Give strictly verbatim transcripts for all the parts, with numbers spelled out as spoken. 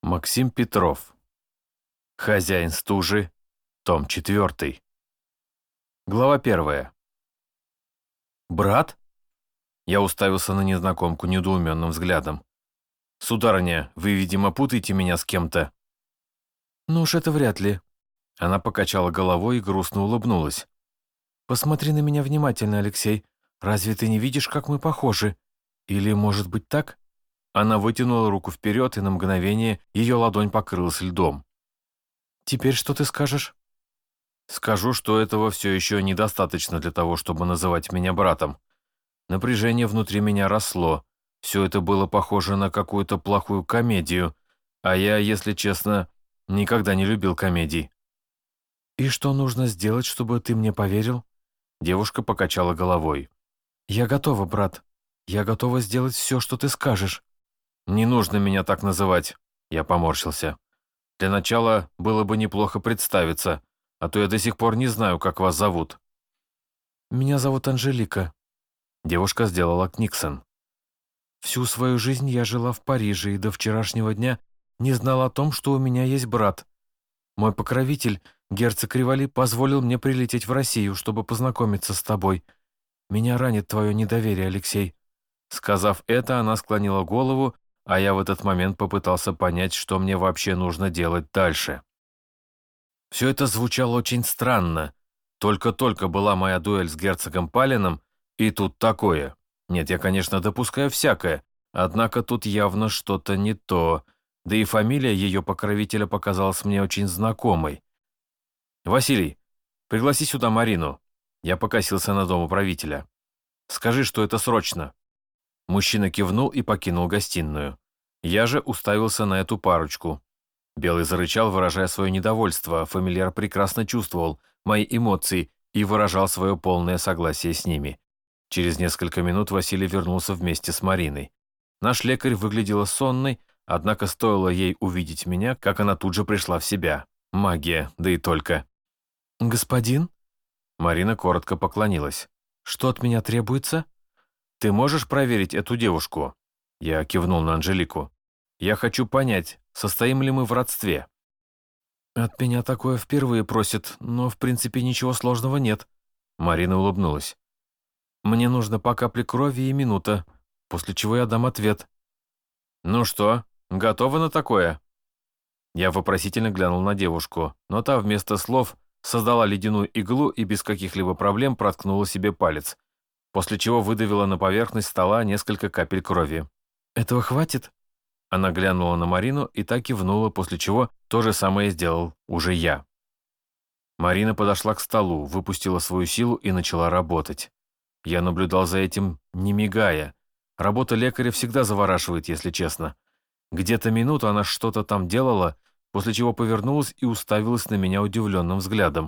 Максим Петров. Хозяин стужи. Том четвертый. Глава первая. «Брат?» Я уставился на незнакомку недоуменным взглядом. «Сударыня, вы, видимо, путаете меня с кем-то». «Ну уж это вряд ли». Она покачала головой и грустно улыбнулась. «Посмотри на меня внимательно, Алексей. Разве ты не видишь, как мы похожи? Или, может быть, так?» Она вытянула руку вперед, и на мгновение ее ладонь покрылась льдом. «Теперь что ты скажешь?» «Скажу, что этого все еще недостаточно для того, чтобы называть меня братом. Напряжение внутри меня росло. Все это было похоже на какую-то плохую комедию, а я, если честно, никогда не любил комедий». «И что нужно сделать, чтобы ты мне поверил?» Девушка покачала головой. «Я готова, брат. Я готова сделать все, что ты скажешь». «Не нужно меня так называть», — я поморщился. «Для начала было бы неплохо представиться, а то я до сих пор не знаю, как вас зовут». «Меня зовут Анжелика». Девушка сделала книксон. «Всю свою жизнь я жила в Париже и до вчерашнего дня не знала о том, что у меня есть брат. Мой покровитель, герцог Ривали, позволил мне прилететь в Россию, чтобы познакомиться с тобой. Меня ранит твое недоверие, Алексей». Сказав это, она склонила голову, а я в этот момент попытался понять, что мне вообще нужно делать дальше. Все это звучало очень странно. Только-только была моя дуэль с герцогом Палином, и тут такое. Нет, я, конечно, допускаю всякое, однако тут явно что-то не то, да и фамилия ее покровителя показалась мне очень знакомой. «Василий, пригласи сюда Марину». Я покосился на дом управителя. «Скажи, что это срочно». Мужчина кивнул и покинул гостиную. Я же уставился на эту парочку. Белый зарычал, выражая свое недовольство, а фамильяр прекрасно чувствовал мои эмоции и выражал свое полное согласие с ними. Через несколько минут Василий вернулся вместе с Мариной. Наш лекарь выглядела сонной, однако стоило ей увидеть меня, как она тут же пришла в себя. Магия, да и только. «Господин?» Марина коротко поклонилась. «Что от меня требуется?» «Ты можешь проверить эту девушку?» Я кивнул на Анжелику. «Я хочу понять, состоим ли мы в родстве?» «От меня такое впервые просят, но в принципе ничего сложного нет». Марина улыбнулась. «Мне нужно по капле крови и минута, после чего я дам ответ». «Ну что, готова на такое?» Я вопросительно глянул на девушку, но та вместо слов создала ледяную иглу и без каких-либо проблем проткнула себе палец, после чего выдавила на поверхность стола несколько капель крови. «Этого хватит?» Она глянула на Марину и так кивнула, после чего то же самое сделал уже я. Марина подошла к столу, выпустила свою силу и начала работать. Я наблюдал за этим, не мигая. Работа лекаря всегда завораживает, если честно. Где-то минуту она что-то там делала, после чего повернулась и уставилась на меня удивленным взглядом.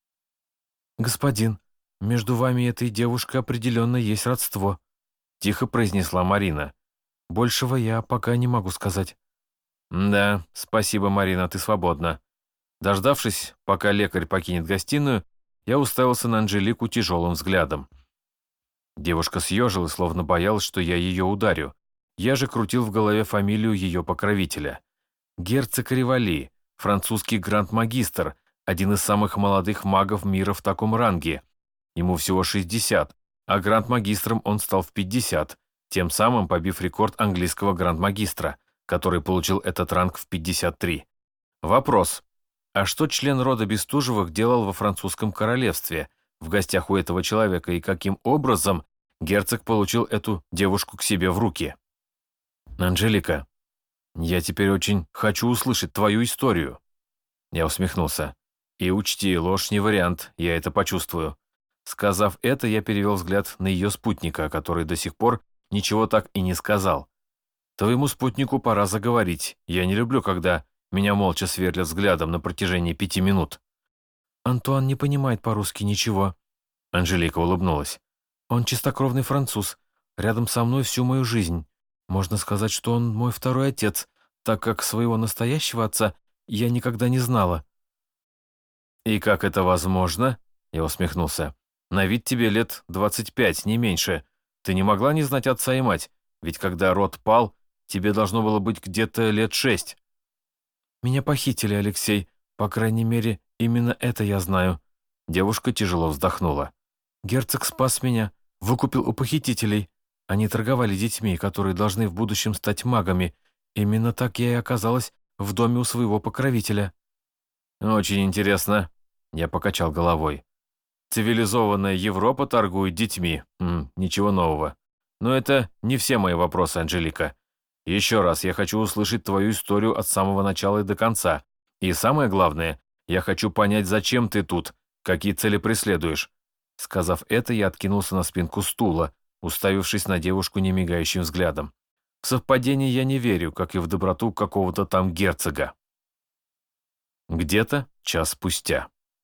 «Господин, между вами и этой девушкой определенно есть родство», — тихо произнесла Марина. «Большего я пока не могу сказать». «Да, спасибо, Марина, ты свободна». Дождавшись, пока лекарь покинет гостиную, я уставился на Анжелику тяжелым взглядом. Девушка съежилась, словно боялась, что я ее ударю. Я же крутил в голове фамилию ее покровителя. Герцог Ривали, французский гранд-магистр, один из самых молодых магов мира в таком ранге. Ему всего шестьдесят, а гранд-магистром он стал в пятьдесят, тем самым побив рекорд английского гранд-магистра, который получил этот ранг в пятьдесят три. Вопрос. А что член рода Бестужевых делал во французском королевстве, в гостях у этого человека, и каким образом герцог получил эту девушку к себе в руки? «Анжелика, я теперь очень хочу услышать твою историю». Я усмехнулся. «И учти, ложь не вариант, я это почувствую». Сказав это, я перевел взгляд на ее спутника, который до сих пор ничего так и не сказал. «Твоему спутнику пора заговорить. Я не люблю, когда меня молча сверлят взглядом на протяжении пяти минут». «Антуан не понимает по-русски ничего». Анжелика улыбнулась. «Он чистокровный француз. Рядом со мной всю мою жизнь. Можно сказать, что он мой второй отец, так как своего настоящего отца я никогда не знала». «И как это возможно?» Я усмехнулся. «На вид тебе лет двадцать пять, не меньше. Ты не могла не знать отца и мать, ведь когда род пал, тебе должно было быть где-то лет шесть». Меня похитили, Алексей. По крайней мере, именно это я знаю». Девушка тяжело вздохнула. «Герцог спас меня, выкупил у похитителей. Они торговали детьми, которые должны в будущем стать магами. Именно так я и оказалась в доме у своего покровителя». «Очень интересно», — я покачал головой. «Цивилизованная Европа торгует детьми. М, ничего нового. Но это не все мои вопросы, Анжелика. Еще раз, я хочу услышать твою историю от самого начала и до конца. И самое главное, я хочу понять, зачем ты тут, какие цели преследуешь». Сказав это, я откинулся на спинку стула, уставившись на девушку немигающим взглядом. В совпадение я не верю, как и в доброту какого-то там герцога. Где-то час спустя.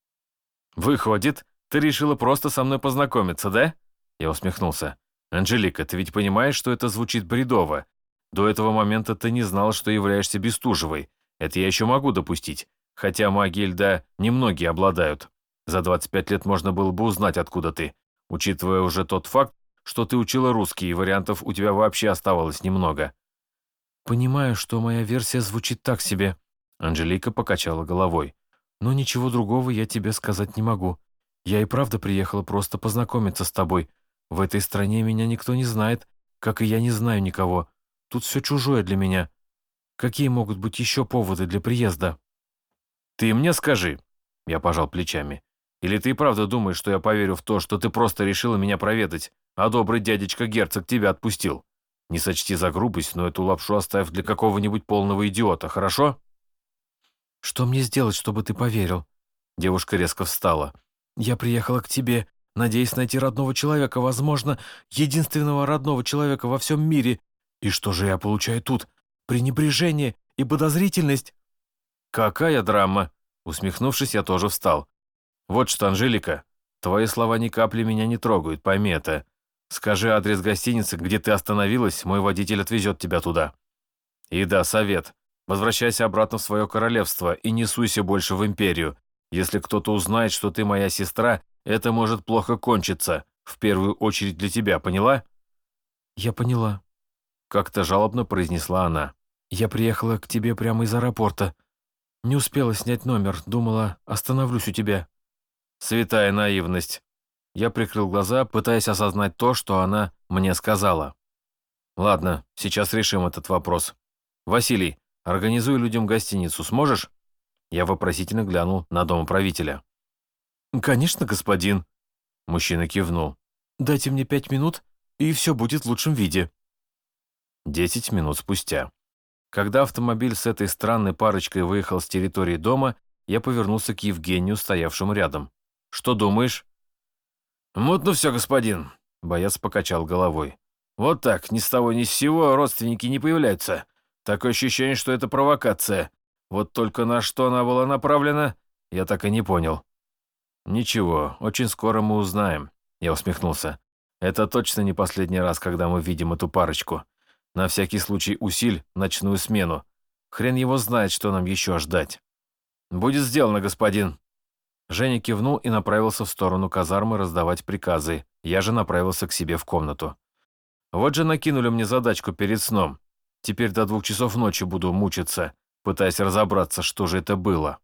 «Выходит, ты решила просто со мной познакомиться, да?» Я усмехнулся. «Анжелика, ты ведь понимаешь, что это звучит бредово? До этого момента ты не знала, что являешься Бестужевой. Это я еще могу допустить. Хотя магией льда немногие обладают. За двадцать пять лет можно было бы узнать, откуда ты. Учитывая уже тот факт, что ты учила русский, и вариантов у тебя вообще оставалось немного». «Понимаю, что моя версия звучит так себе», — Анжелика покачала головой. «Но ничего другого я тебе сказать не могу. Я и правда приехала просто познакомиться с тобой. В этой стране меня никто не знает, как и я не знаю никого. Тут все чужое для меня. Какие могут быть еще поводы для приезда?» «Ты мне скажи», — я пожал плечами. «Или ты и правда думаешь, что я поверю в то, что ты просто решила меня проведать, а добрый дядечка-герцог тебя отпустил? Не сочти за грубость, но эту лапшу оставь для какого-нибудь полного идиота, хорошо?» «Что мне сделать, чтобы ты поверил?» Девушка резко встала. «Я приехала к тебе, надеясь найти родного человека, возможно, единственного родного человека во всем мире. И что же я получаю тут? Пренебрежение и подозрительность?» «Какая драма!» Усмехнувшись, я тоже встал. «Вот что, Анжелика, твои слова ни капли меня не трогают, пойми это. Скажи адрес гостиницы, где ты остановилась, мой водитель отвезет тебя туда. И да, совет. Возвращайся обратно в свое королевство и не суйся больше в империю. Если кто-то узнает, что ты моя сестра, это может плохо кончиться. В первую очередь для тебя, поняла?» «Я поняла», — как-то жалобно произнесла она. «Я приехала к тебе прямо из аэропорта. Не успела снять номер, думала, остановлюсь у тебя». Святая наивность. Я прикрыл глаза, пытаясь осознать то, что она мне сказала. «Ладно, сейчас решим этот вопрос. Василий, организуй людям гостиницу, сможешь?» Я вопросительно глянул на домоправителя. «Конечно, господин». Мужчина кивнул. «Дайте мне пять минут, и все будет в лучшем виде». Десять минут спустя. Когда автомобиль с этой странной парочкой выехал с территории дома, я повернулся к Евгению, стоявшему рядом. «Что думаешь?» «Мутно все, господин», — боец покачал головой. «Вот так, ни с того ни с сего родственники не появляются. Такое ощущение, что это провокация. Вот только на что она была направлена, я так и не понял». «Ничего, очень скоро мы узнаем», — я усмехнулся. «Это точно не последний раз, когда мы видим эту парочку. На всякий случай усиль ночную смену. Хрен его знает, что нам еще ждать». «Будет сделано, господин». Женя кивнул и направился в сторону казармы раздавать приказы. Я же направился к себе в комнату. Вот же накинули мне задачку перед сном. Теперь до двух часов ночи буду мучиться, пытаясь разобраться, что же это было.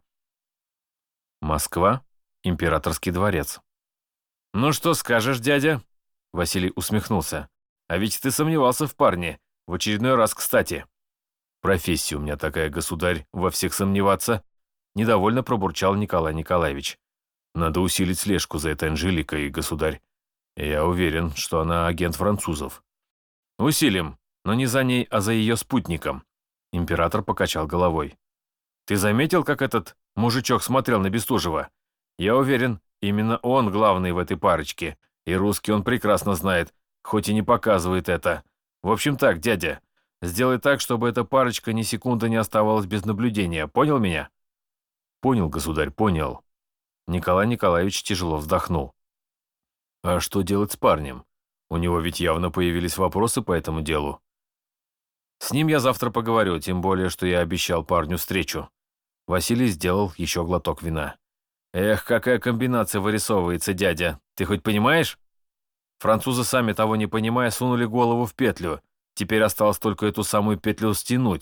Москва, Императорский дворец. «Ну что скажешь, дядя?» Василий усмехнулся. «А ведь ты сомневался в парне. В очередной раз, кстати». «Профессия у меня такая, государь, во всех сомневаться». Недовольно пробурчал Николай Николаевич. «Надо усилить слежку за этой Анжеликой, государь. Я уверен, что она агент французов». «Усилим, но не за ней, а за ее спутником». Император покачал головой. «Ты заметил, как этот мужичок смотрел на Бестужева? Я уверен, именно он главный в этой парочке. И русский он прекрасно знает, хоть и не показывает это. В общем так, дядя, сделай так, чтобы эта парочка ни секунды не оставалась без наблюдения. Понял меня?» «Понял, государь, понял». Николай Николаевич тяжело вздохнул. «А что делать с парнем? У него ведь явно появились вопросы по этому делу». «С ним я завтра поговорю, тем более, что я обещал парню встречу». Василий сделал еще глоток вина. «Эх, какая комбинация вырисовывается, дядя. Ты хоть понимаешь? Французы, сами того не понимая, сунули голову в петлю. Теперь осталось только эту самую петлю стянуть.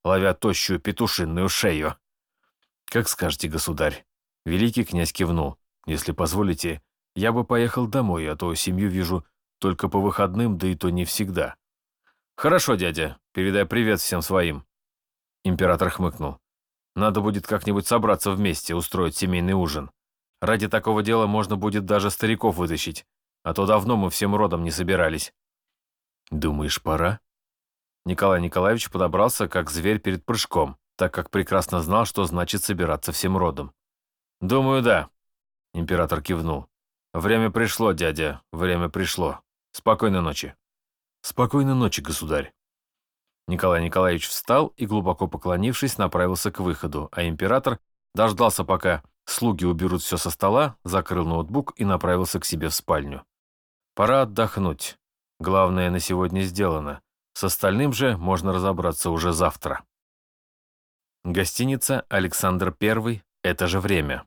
ловя тощую петушинную шею. «Как скажете, государь». Великий князь кивнул. «Если позволите, я бы поехал домой, а то семью вижу только по выходным, да и то не всегда». «Хорошо, дядя, передай привет всем своим». Император хмыкнул. «Надо будет как-нибудь собраться вместе, устроить семейный ужин. Ради такого дела можно будет даже стариков вытащить, а то давно мы всем родом не собирались». «Думаешь, пора?» Николай Николаевич подобрался, как зверь перед прыжком, так как прекрасно знал, что значит собираться всем родом. «Думаю, да», — император кивнул. «Время пришло, дядя, время пришло. Спокойной ночи». «Спокойной ночи, государь». Николай Николаевич встал и, глубоко поклонившись, направился к выходу, а император дождался, пока слуги уберут все со стола, закрыл ноутбук и направился к себе в спальню. Пора отдохнуть. Главное на сегодня сделано. С остальным же можно разобраться уже завтра. Гостиница «Александр Первый», это же время.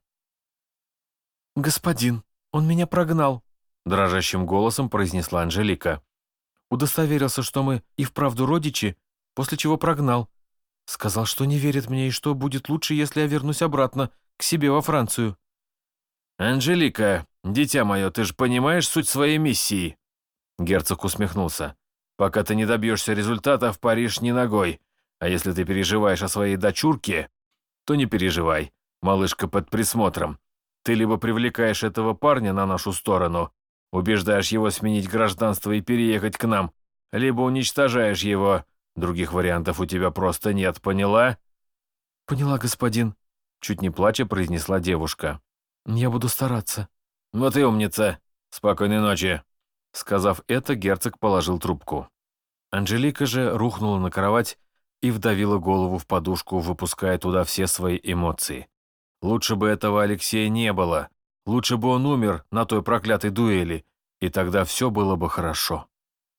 «Господин, он меня прогнал», – дрожащим голосом произнесла Анжелика. «Удостоверился, что мы и вправду родичи, после чего прогнал. Сказал, что не верит мне и что будет лучше, если я вернусь обратно, к себе во Францию». «Анжелика, дитя мое, ты же понимаешь суть своей миссии?» Герцог усмехнулся. «Пока ты не добьешься результата, в Париж ни ногой. А если ты переживаешь о своей дочурке, то не переживай, малышка под присмотром. Ты либо привлекаешь этого парня на нашу сторону, убеждаешь его сменить гражданство и переехать к нам, либо уничтожаешь его. Других вариантов у тебя просто нет, поняла?» «Поняла, господин», — чуть не плача произнесла девушка. «Я буду стараться». «Вот и умница. Спокойной ночи». Сказав это, герцог положил трубку. Анжелика же рухнула на кровать и вдавила голову в подушку, выпуская туда все свои эмоции. Лучше бы этого Алексея не было. Лучше бы он умер на той проклятой дуэли, и тогда все было бы хорошо.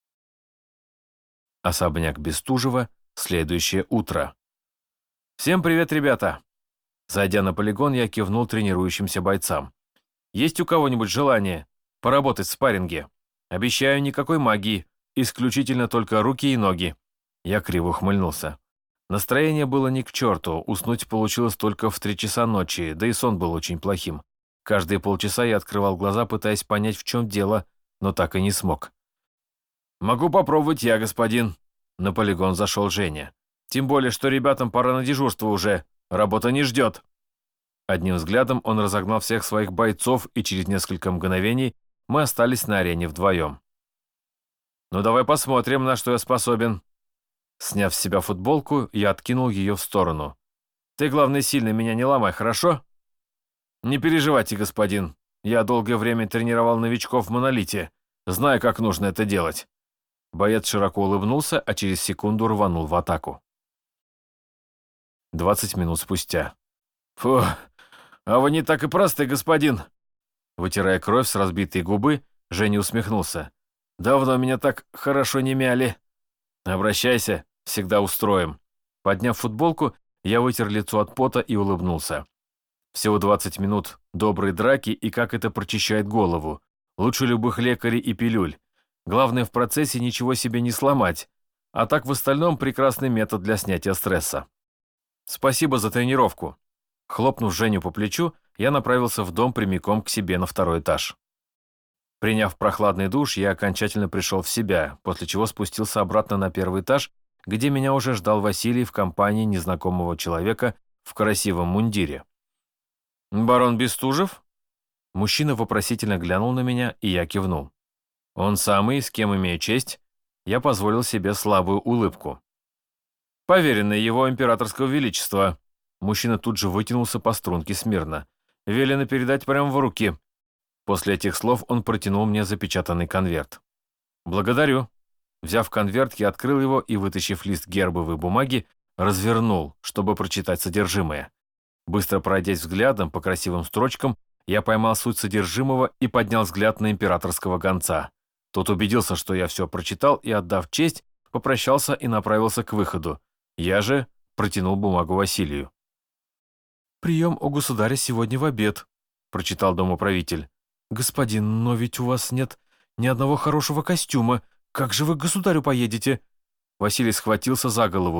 Особняк Бестужева. Следующее утро. «Всем привет, ребята!» Зайдя на полигон, я кивнул тренирующимся бойцам. «Есть у кого-нибудь желание поработать в спарринге? Обещаю, никакой магии, исключительно только руки и ноги». Я криво ухмыльнулся. Настроение было ни к черту, уснуть получилось только в три часа ночи, да и сон был очень плохим. Каждые полчаса я открывал глаза, пытаясь понять, в чем дело, но так и не смог. «Могу попробовать я, господин». На полигон зашел Женя. «Тем более, что ребятам пора на дежурство уже. Работа не ждет». Одним взглядом он разогнал всех своих бойцов, и через несколько мгновений мы остались на арене вдвоем. «Ну давай посмотрим, на что я способен». Сняв с себя футболку, я откинул ее в сторону. «Ты, главное, сильно меня не ломай, хорошо?» «Не переживайте, господин. Я долгое время тренировал новичков в Монолите. Знаю, как нужно это делать». Боец широко улыбнулся, а через секунду рванул в атаку. Двадцать минут спустя. «Фу, а вы не так и просты, господин!» Вытирая кровь с разбитой губы, Женя усмехнулся. «Давно меня так хорошо не мяли». «Обращайся, всегда устроим». Подняв футболку, я вытер лицо от пота и улыбнулся. Всего двадцать минут доброй драки, и как это прочищает голову. Лучше любых лекарей и пилюль. Главное в процессе ничего себе не сломать. А так в остальном прекрасный метод для снятия стресса. «Спасибо за тренировку». Хлопнув Женю по плечу, я направился в дом прямиком к себе на второй этаж. Приняв прохладный душ, я окончательно пришел в себя, после чего спустился обратно на первый этаж, где меня уже ждал Василий в компании незнакомого человека в красивом мундире. «Барон Бестужев?» Мужчина вопросительно глянул на меня, и я кивнул. «Он самый, с кем имею честь». Я позволил себе слабую улыбку. «Поверенный его императорского величества». Мужчина тут же вытянулся по струнке смирно. «Велено передать прямо в руки». После этих слов он протянул мне запечатанный конверт. «Благодарю». Взяв конверт, я открыл его и, вытащив лист гербовой бумаги, развернул, чтобы прочитать содержимое. Быстро пройдясь взглядом по красивым строчкам, я поймал суть содержимого и поднял взгляд на императорского гонца. Тот убедился, что я все прочитал, и, отдав честь, попрощался и направился к выходу. Я же протянул бумагу Василию. «Прием у государя сегодня в обед», — прочитал домоправитель. «Господин, но ведь у вас нет ни одного хорошего костюма. Как же вы к государю поедете?» Василий схватился за голову.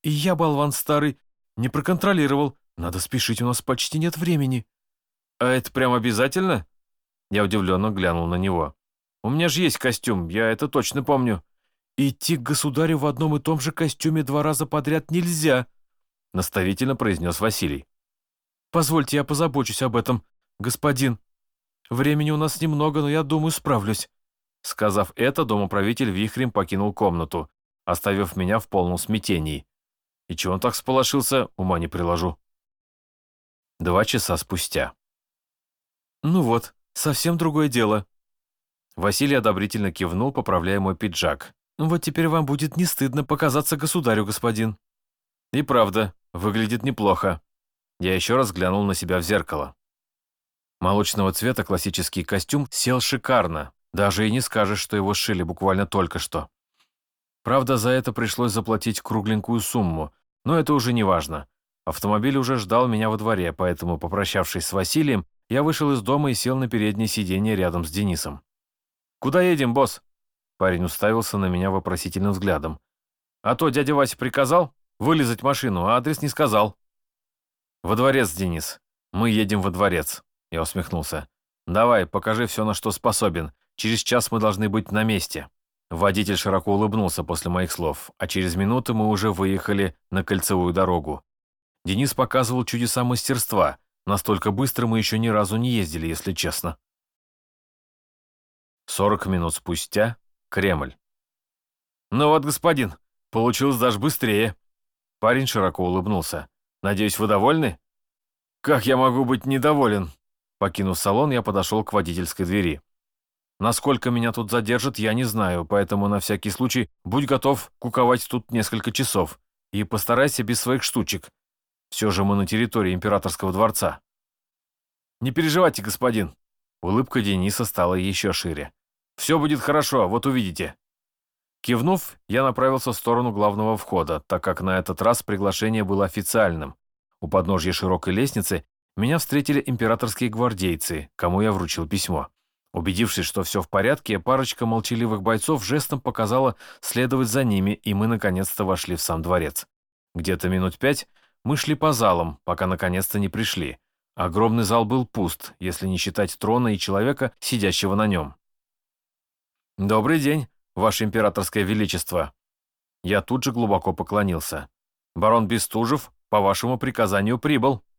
И я, болван старый, не проконтролировал. Надо спешить, у нас почти нет времени». «А это прям обязательно?» Я удивленно глянул на него. «У меня же есть костюм, я это точно помню». «Идти к государю в одном и том же костюме два раза подряд нельзя», наставительно произнес Василий. «Позвольте, я позабочусь об этом, господин. Времени у нас немного, но я думаю, справлюсь». Сказав это, домоправитель вихрем покинул комнату, оставив меня в полном смятении. И чего он так сполошился, ума не приложу. Два часа спустя. «Ну вот, совсем другое дело». Василий одобрительно кивнул, поправляя мой пиджак. «Вот теперь вам будет не стыдно показаться государю, господин». И правда, выглядит неплохо. Я еще раз глянул на себя в зеркало. Молочного цвета классический костюм сел шикарно. Даже и не скажешь, что его сшили буквально только что. Правда, за это пришлось заплатить кругленькую сумму, но это уже не важно. Автомобиль уже ждал меня во дворе, поэтому, попрощавшись с Василием, я вышел из дома и сел на переднее сиденье рядом с Денисом. «Куда едем, босс?» Парень уставился на меня вопросительным взглядом. «А то дядя Вася приказал вылезать машину, а адрес не сказал». «Во дворец, Денис. Мы едем во дворец», — я усмехнулся. «Давай, покажи все, на что способен. Через час мы должны быть на месте». Водитель широко улыбнулся после моих слов, а через минуту мы уже выехали на кольцевую дорогу. Денис показывал чудеса мастерства. Настолько быстро мы еще ни разу не ездили, если честно. Сорок минут спустя — Кремль. «Ну вот, господин, получилось даже быстрее». Парень широко улыбнулся. «Надеюсь, вы довольны?» «Как я могу быть недоволен?» Покинув салон, я подошел к водительской двери. «Насколько меня тут задержат, я не знаю, поэтому на всякий случай будь готов куковать тут несколько часов и постарайся без своих штучек. Все же мы на территории императорского дворца». «Не переживайте, господин». Улыбка Дениса стала еще шире. «Все будет хорошо, вот увидите». Кивнув, я направился в сторону главного входа, так как на этот раз приглашение было официальным. У подножья широкой лестницы меня встретили императорские гвардейцы, кому я вручил письмо. Убедившись, что все в порядке, парочка молчаливых бойцов жестом показала следовать за ними, и мы наконец-то вошли в сам дворец. Где-то минут пять мы шли по залам, пока наконец-то не пришли. Огромный зал был пуст, если не считать трона и человека, сидящего на нем. «Добрый день, Ваше Императорское Величество!» Я тут же глубоко поклонился. «Барон Бестужев по вашему приказанию прибыл».